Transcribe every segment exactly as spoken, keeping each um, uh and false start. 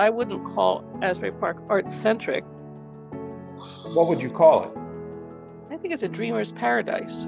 I wouldn't call Asbury Park art-centric. What would you call it? I think it's a dreamer's paradise.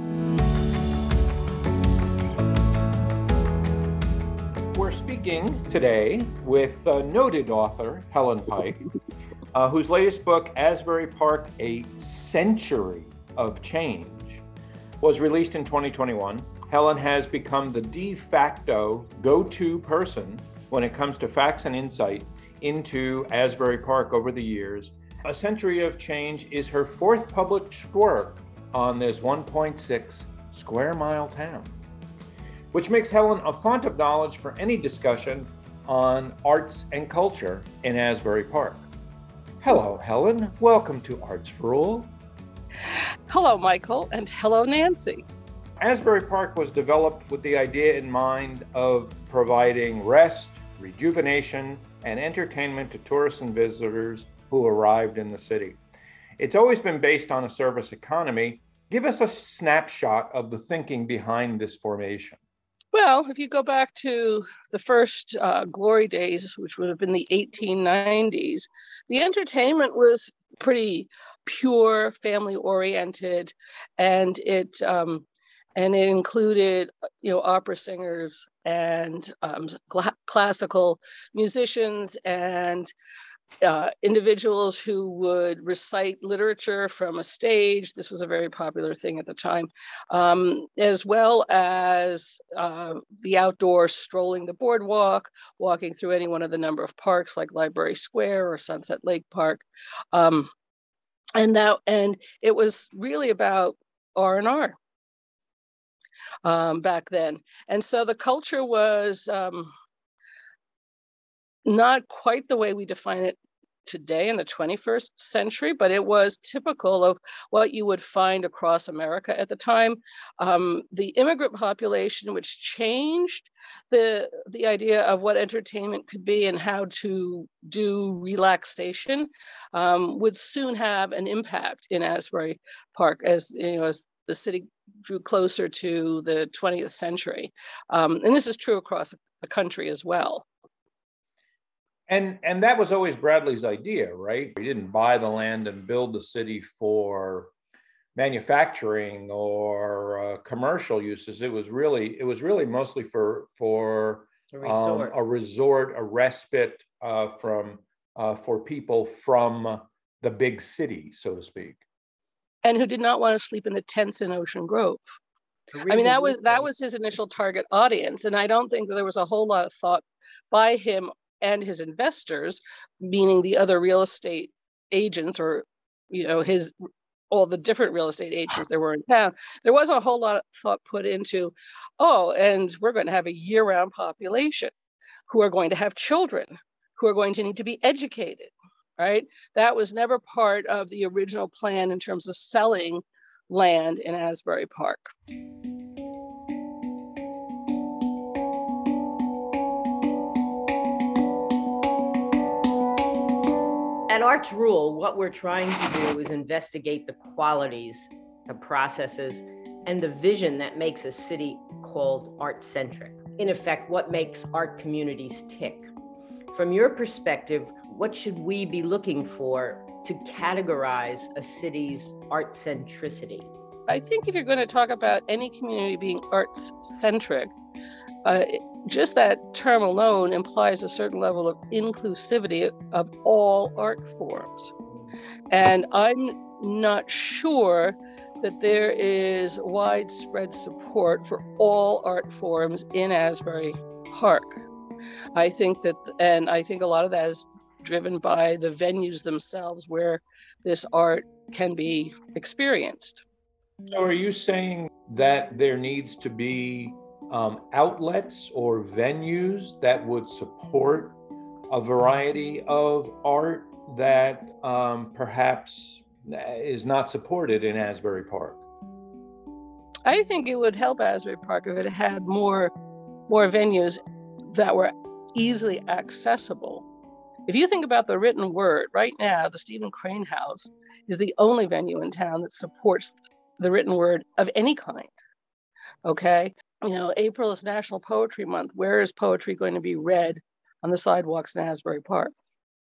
We're speaking today with uh, noted author Helen Pike, uh, whose latest book, Asbury Park, A Century of Change, was released in twenty twenty-one. Helen has become the de facto go-to person when it comes to facts and insight into Asbury Park over the years. A Century of Change is her fourth published work on this one point six square mile town, which makes Helen a font of knowledge for any discussion on arts and culture in Asbury Park. Hello, Helen. Welcome to Arts for All. Hello, Michael, and hello, Nancy. Asbury Park was developed with the idea in mind of providing rest, rejuvenation, and entertainment to tourists and visitors who arrived in the city. It's always been based on a service economy. Give us a snapshot of the thinking behind this formation. Well, if you go back to the first uh, glory days, which would have been the eighteen nineties, the entertainment was pretty pure, family-oriented, and it um, and it included, you know, opera singers and um, cl- classical musicians and uh, individuals who would recite literature from a stage. This was a very popular thing at the time, um, as well as uh, the outdoor strolling the boardwalk, walking through any one of the number of parks like Library Square or Sunset Lake Park. Um, and that, and it was really about R and R um, back then. And so the culture was um, not quite the way we define it today in the twenty-first century, but it was typical of what you would find across America at the time. Um, the immigrant population, which changed the, the idea of what entertainment could be and how to do relaxation, um, would soon have an impact in Asbury Park as, you know, as the city drew closer to the twentieth century. Um, and this is true across the country as well. And and that was always Bradley's idea, right? He didn't buy the land and build the city for manufacturing or uh, commercial uses. It was really it was really mostly for for a resort, um, a, resort a respite uh, from uh, for people from the big city, so to speak, and who did not want to sleep in the tents in Ocean Grove. I mean, that was that was his initial target audience, and I don't think that there was a whole lot of thought by him and his investors, meaning the other real estate agents, or, you know, his all the different real estate agents there were in town. There wasn't a whole lot of thought put into, oh, and we're going to have a year-round population who are going to have children, who are going to need to be educated, right? That was never part of the original plan in terms of selling land in Asbury Park. At Arts Rule, what we're trying to do is investigate the qualities, the processes, and the vision that makes a city called art-centric. In effect, what makes art communities tick. From your perspective, what should we be looking for to categorize a city's art-centricity? I think if you're going to talk about any community being arts-centric, uh, just that term alone implies a certain level of inclusivity of all art forms. And I'm not sure that there is widespread support for all art forms in Asbury Park. I think that, and I think a lot of that is driven by the venues themselves where this art can be experienced. So are you saying that there needs to be Um, outlets or venues that would support a variety of art that um, perhaps is not supported in Asbury Park? I think it would help Asbury Park if it had more, more venues that were easily accessible. If you think about the written word, right now, the Stephen Crane House is the only venue in town that supports the written word of any kind. Okay, you know, April is National Poetry Month. Where is poetry going to be read on the sidewalks in Asbury Park?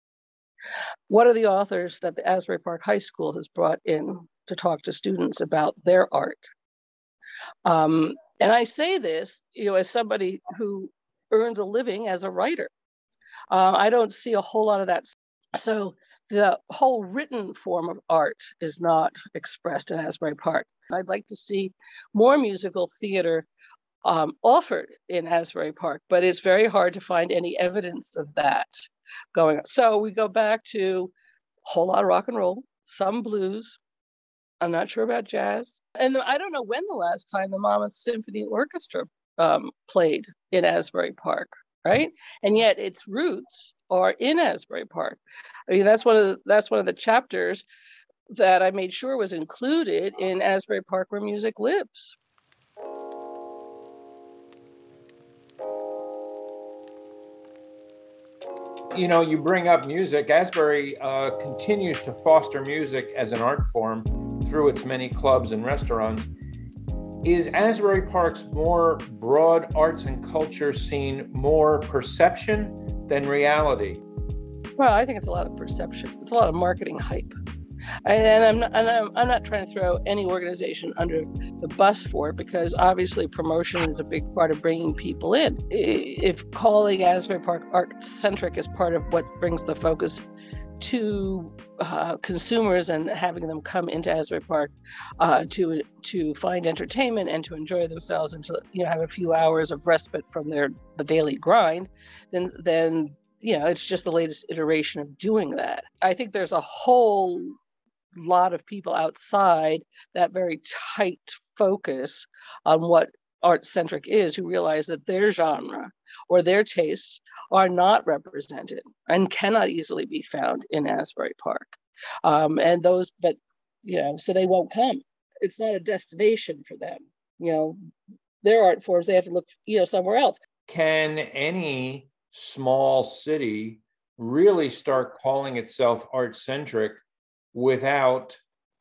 What are the authors that the Asbury Park High School has brought in to talk to students about their art? Um, and I say this, you know, as somebody who earns a living as a writer. Uh, I don't see a whole lot of that. So the whole written form of art is not expressed in Asbury Park. I'd like to see more musical theater um, offered in Asbury Park, but it's very hard to find any evidence of that going on. So we go back to a whole lot of rock and roll, some blues. I'm not sure about jazz. And I don't know when the last time the Monmouth Symphony Orchestra um, played in Asbury Park, right? And yet its roots are in Asbury Park. I mean, that's one of the, that's one of the chapters that I made sure was included in Asbury Park Where Music Lives. You know, you bring up music. Asbury uh, continues to foster music as an art form through its many clubs and restaurants. Is Asbury Park's more broad arts and culture scene more perception than reality? Well, I think it's a lot of perception. It's a lot of marketing hype. And I'm not, and I'm, I'm not trying to throw any organization under the bus for it, because obviously promotion is a big part of bringing people in. If calling Asbury Park art-centric is part of what brings the focus to uh, consumers and having them come into Asbury Park uh, to to find entertainment and to enjoy themselves and to, you know, have a few hours of respite from their the daily grind, then then you know, it's just the latest iteration of doing that. I think there's a whole lot of people outside that very tight focus on what art-centric is, who realize that their genre or their tastes are not represented and cannot easily be found in Asbury Park. Um, and those, but, you know, so they won't come. It's not a destination for them. You know, their art forms, they have to look, you know, somewhere else. Can any small city really start calling itself art-centric without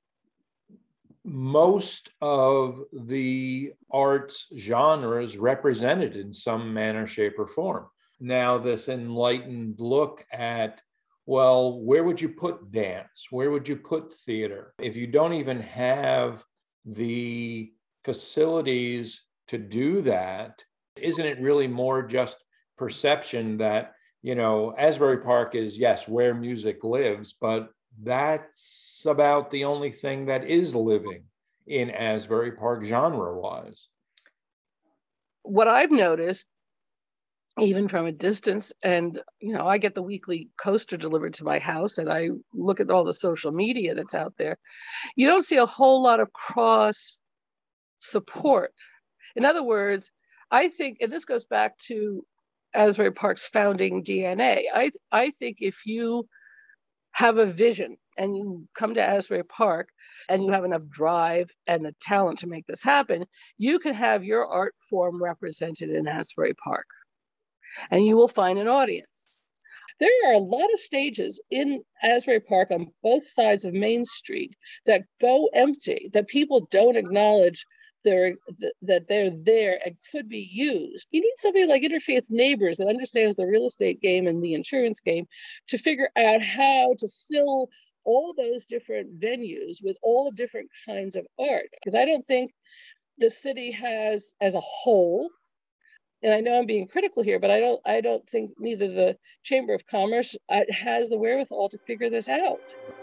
most of the arts genres represented in some manner, shape, or form? Now, this enlightened look at, well, where would you put dance? Where would you put theater? If you don't even have the facilities to do that, isn't it really more just perception that, you know, Asbury Park is, yes, where music lives, but that's about the only thing that is living in Asbury Park genre-wise? What I've noticed, even from a distance, and, you know, I get the weekly coaster delivered to my house and I look at all the social media that's out there, you don't see a whole lot of cross support. In other words, I think, and this goes back to Asbury Park's founding D N A, I, I think if you have a vision and you come to Asbury Park and you have enough drive and the talent to make this happen, you can have your art form represented in Asbury Park and you will find an audience. There are a lot of stages in Asbury Park on both sides of Main Street that go empty, that people don't acknowledge they're, that they're there and could be used. You need somebody like Interfaith Neighbors that understands the real estate game and the insurance game to figure out how to fill all those different venues with all different kinds of art. Because I don't think the city has, as a whole, and I know I'm being critical here, but I don't, I don't think neither the Chamber of Commerce uh, has the wherewithal to figure this out.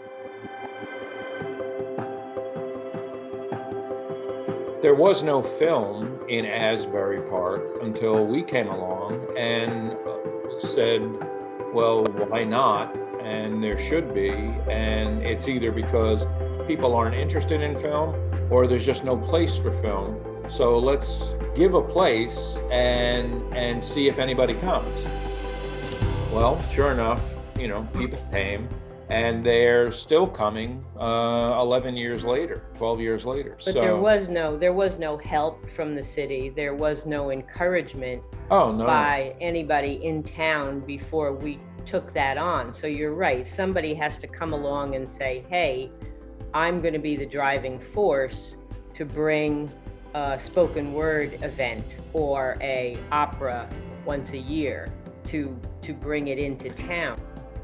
There was no film in Asbury Park until we came along and said, well, why not? And there should be. And it's either because people aren't interested in film or there's just no place for film. So let's give a place and and see if anybody comes. Well, sure enough, you know, people came. And they're still coming uh, eleven years later, twelve years later. But so, there was no there was no help from the city. There was no encouragement oh, no. by anybody in town before we took that on. So you're right. Somebody has to come along and say, hey, I'm going to be the driving force to bring a spoken word event or a opera once a year to to bring it into town.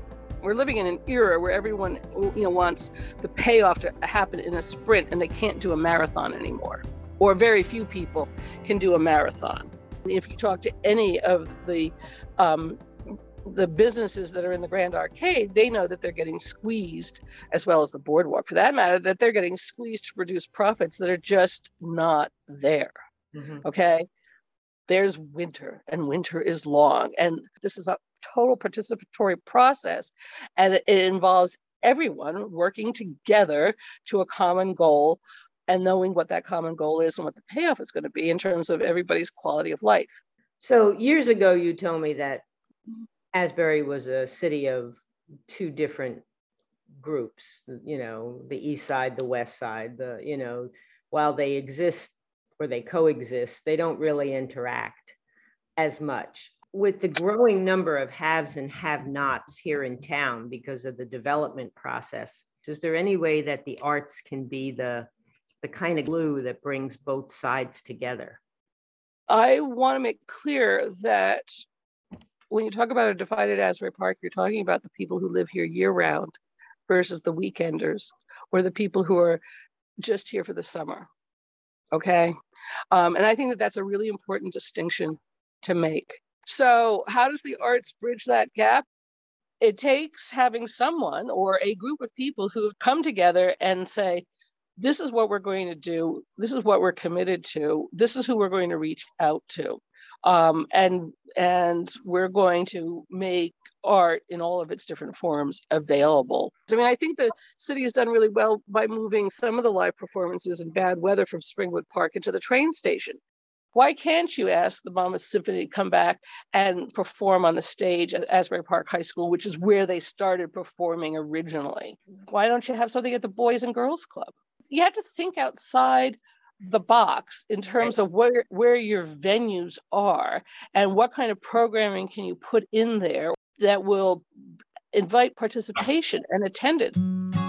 We're living in an era where everyone, you know, wants the payoff to happen in a sprint, and they can't do a marathon anymore, or very few people can do a marathon. If you talk to any of the um, the businesses that are in the Grand Arcade, they know that they're getting squeezed, as well as the boardwalk for that matter, that they're getting squeezed to produce profits that are just not there. Mm-hmm. Okay. There's winter, and winter is long. And this is a total participatory process. And it, it involves everyone working together to a common goal and knowing what that common goal is and what the payoff is going to be in terms of everybody's quality of life. So years ago, you told me that Asbury was a city of two different groups, you know, the east side, the west side, the, you know, while they exist or they coexist, they don't really interact as much. With the growing number of haves and have-nots here in town because of the development process, is there any way that the arts can be the, the kind of glue that brings both sides together? I want to make clear that when you talk about a divided Asbury Park, you're talking about the people who live here year-round versus the weekenders, or the people who are just here for the summer. Okay. Um, and I think that that's a really important distinction to make. So how does the arts bridge that gap? It takes having someone or a group of people who have come together and say, this is what we're going to do. This is what we're committed to. This is who we're going to reach out to. Um, and, and we're going to make art in all of its different forms available. I mean, I think the city has done really well by moving some of the live performances in bad weather from Springwood Park into the train station. Why can't you ask the Monmouth Symphony to come back and perform on the stage at Asbury Park High School, which is where they started performing originally? Why don't you have something at the Boys and Girls Club? You have to think outside the box in terms of where, where your venues are and what kind of programming can you put in there that will invite participation and attendance.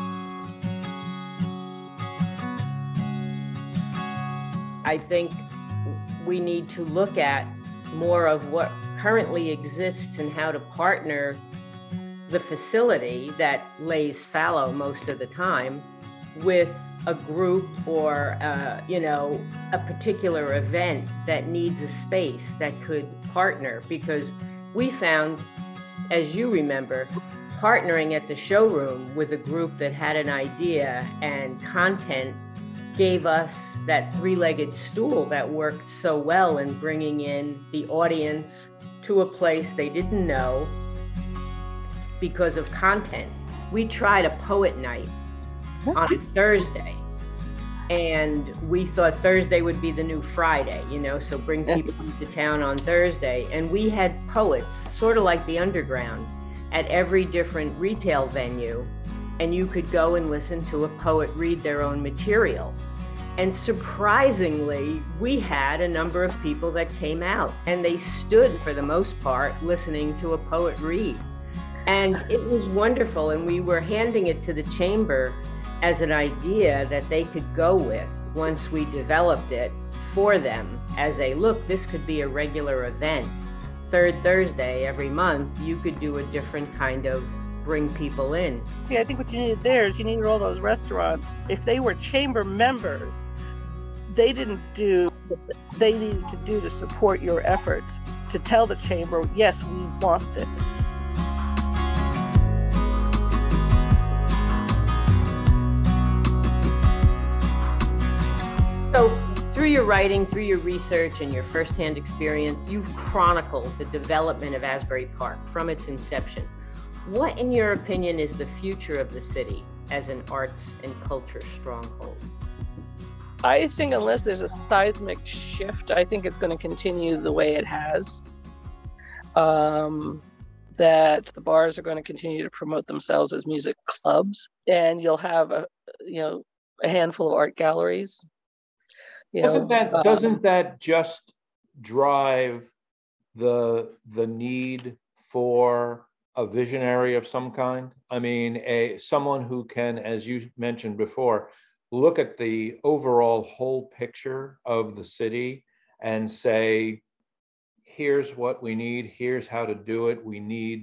I think we need to look at more of what currently exists and how to partner the facility that lays fallow most of the time with a group or, uh, you know, a particular event that needs a space that could partner. Because we found, as you remember, partnering at the showroom with a group that had an idea and content gave us that three-legged stool that worked so well in bringing in the audience to a place they didn't know because of content. We tried a poet night on a Thursday, and we thought Thursday would be the new Friday, you know, so bring people into town on Thursday. And we had poets, sort of like the Underground, at every different retail venue, and you could go and listen to a poet read their own material. And surprisingly, we had a number of people that came out, and they stood for the most part listening to a poet read. And it was wonderful, and we were handing it to the chamber as an idea that they could go with once we developed it for them as a, look, this could be a regular event. Third Thursday every month, you could do a different kind of bring people in. See, I think what you needed there is you needed all those restaurants. If they were chamber members, they didn't do what they needed to do to support your efforts, to tell the chamber, yes, we want this. So through your writing, through your research and your firsthand experience, you've chronicled the development of Asbury Park from its inception. What, in your opinion, is the future of the city as an arts and culture stronghold? I think unless there's a seismic shift, I think it's going to continue the way it has. Um, that the bars are going to continue to promote themselves as music clubs, and you'll have a, you know, a handful of art galleries. You doesn't know, that um, doesn't that just drive the the need for a visionary of some kind? I mean, a someone who can, as you mentioned before, look at the overall whole picture of the city and say, here's what we need, here's how to do it. We need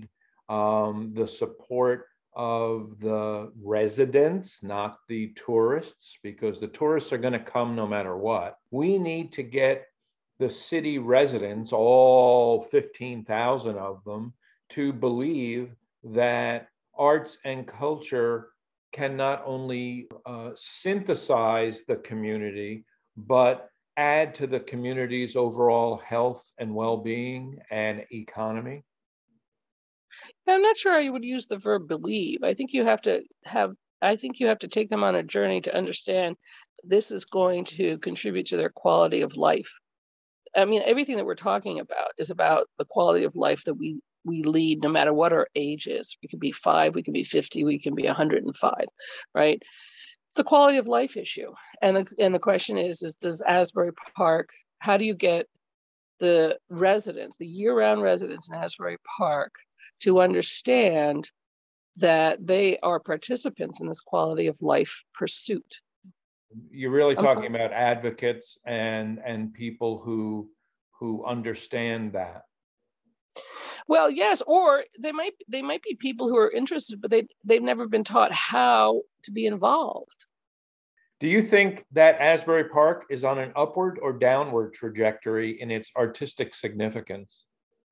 um, the support of the residents, not the tourists, because the tourists are going to come no matter what. We need to get the city residents, all fifteen thousand of them, to believe that arts and culture can not only uh, synthesize the community, but add to the community's overall health and well-being and economy? I'm not sure I would use the verb believe. I think you have to have, I think you have to take them on a journey to understand this is going to contribute to their quality of life. I mean, everything that we're talking about is about the quality of life that we we lead, no matter what our age is. We can be five, we can be fifty, we can be one hundred five, right? It's a quality of life issue. And the, and the question is, is does Asbury Park, how do you get the residents, the year-round residents in Asbury Park to understand that they are participants in this quality of life pursuit? You're really I'm talking sorry. about advocates and and people who who understand that. Well, yes, or they might they might be people who are interested, but they they've never been taught how to be involved. Do you think that Asbury Park is on an upward or downward trajectory in its artistic significance?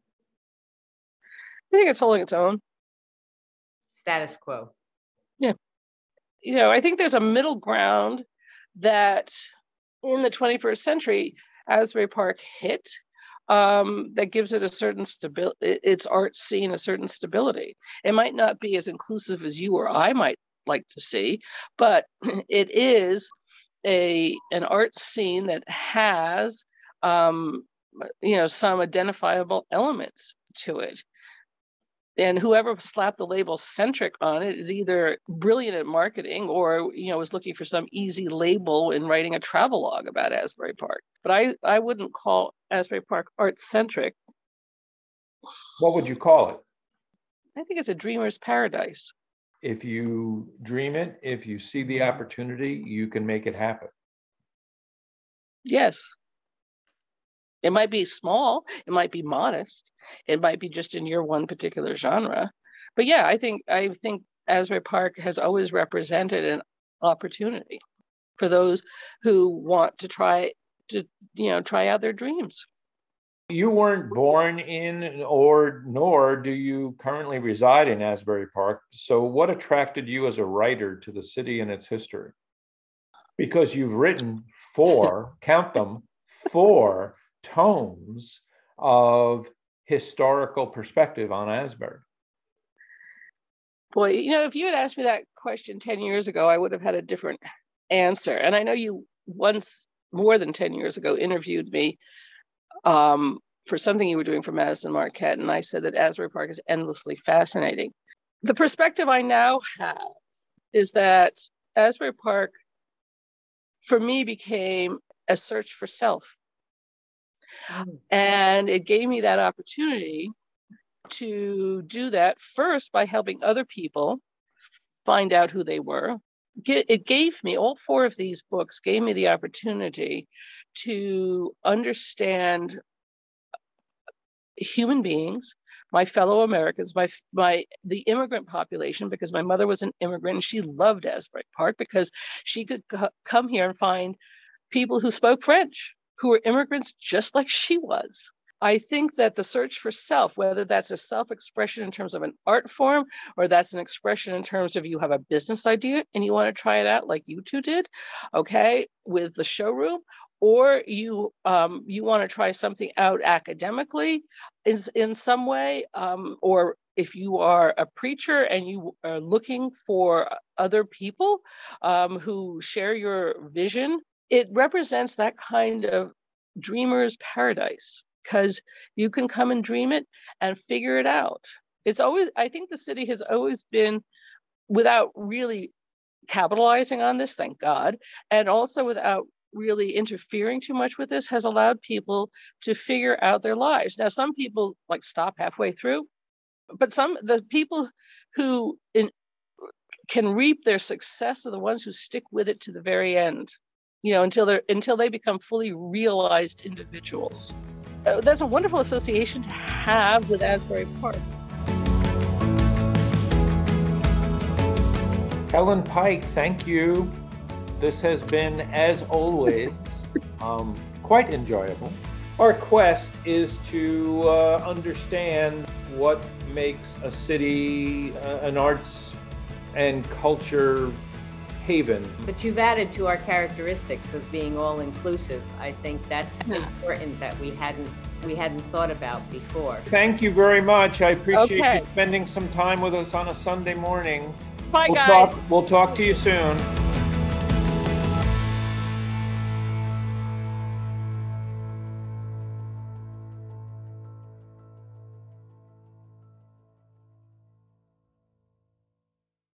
I think it's holding its own. Status quo. Yeah. You know, I think there's a middle ground that in the twenty-first century, Asbury Park hit um, that gives it a certain stability, its art scene a certain stability. It might not be as inclusive as you or I might like to see, but it is a an art scene that has um, you know, some identifiable elements to it. And whoever slapped the label centric on it is either brilliant at marketing or, you know, was looking for some easy label in writing a travelogue about Asbury Park. But I, I wouldn't call Asbury Park art centric. What would you call it? I think it's a dreamer's paradise. If you dream it, if you see the opportunity, you can make it happen. Yes. It might be small, it might be modest, it might be just in your one particular genre. But yeah, I think I think Asbury Park has always represented an opportunity for those who want to try to, you know, try out their dreams. You weren't born in, or nor do you currently reside in Asbury Park. So what attracted you as a writer to the city and its history? Because you've written four, count them, four tomes of historical perspective on Asbury. Boy, you know, if you had asked me that question ten years ago, I would have had a different answer. And I know you once, more than ten years ago, interviewed me um, for something you were doing for Madison Marquette. And I said that Asbury Park is endlessly fascinating. The perspective I now have is that Asbury Park, for me, became a search for self. And it gave me that opportunity to do that first by helping other people find out who they were. It gave me, all four of these books gave me the opportunity to understand human beings, my fellow Americans, my my the immigrant population, because my mother was an immigrant and she loved Asbury Park because she could c- come here and find people who spoke French, who were immigrants just like she was. I think that the search for self, whether that's a self-expression in terms of an art form, or that's an expression in terms of you have a business idea and you want to try it out like you two did, okay, with the showroom, or you um, you want to try something out academically is in some way, um, or if you are a preacher and you are looking for other people um, who share your vision, it represents that kind of dreamer's paradise, because you can come and dream it and figure it out. It's always, I think the city has always been, without really capitalizing on this, thank God, and also without really interfering too much with this, has allowed people to figure out their lives. Now, some people like stop halfway through, but some, the people who in, can reap their success are the ones who stick with it to the very end, you know, until they're until they become fully realized individuals. Uh, that's a wonderful association to have with Asbury Park. Helen Pike, thank you. This has been, as always, um, quite enjoyable. Our quest is to uh, understand what makes a city uh, an arts and culture haven. But you've added to our characteristics of being all inclusive. I think that's important that we hadn't we hadn't thought about before. Thank you very much. I appreciate Okay. you spending some time with us on a Sunday morning. Bye, we'll guys. Talk, we'll talk to you soon.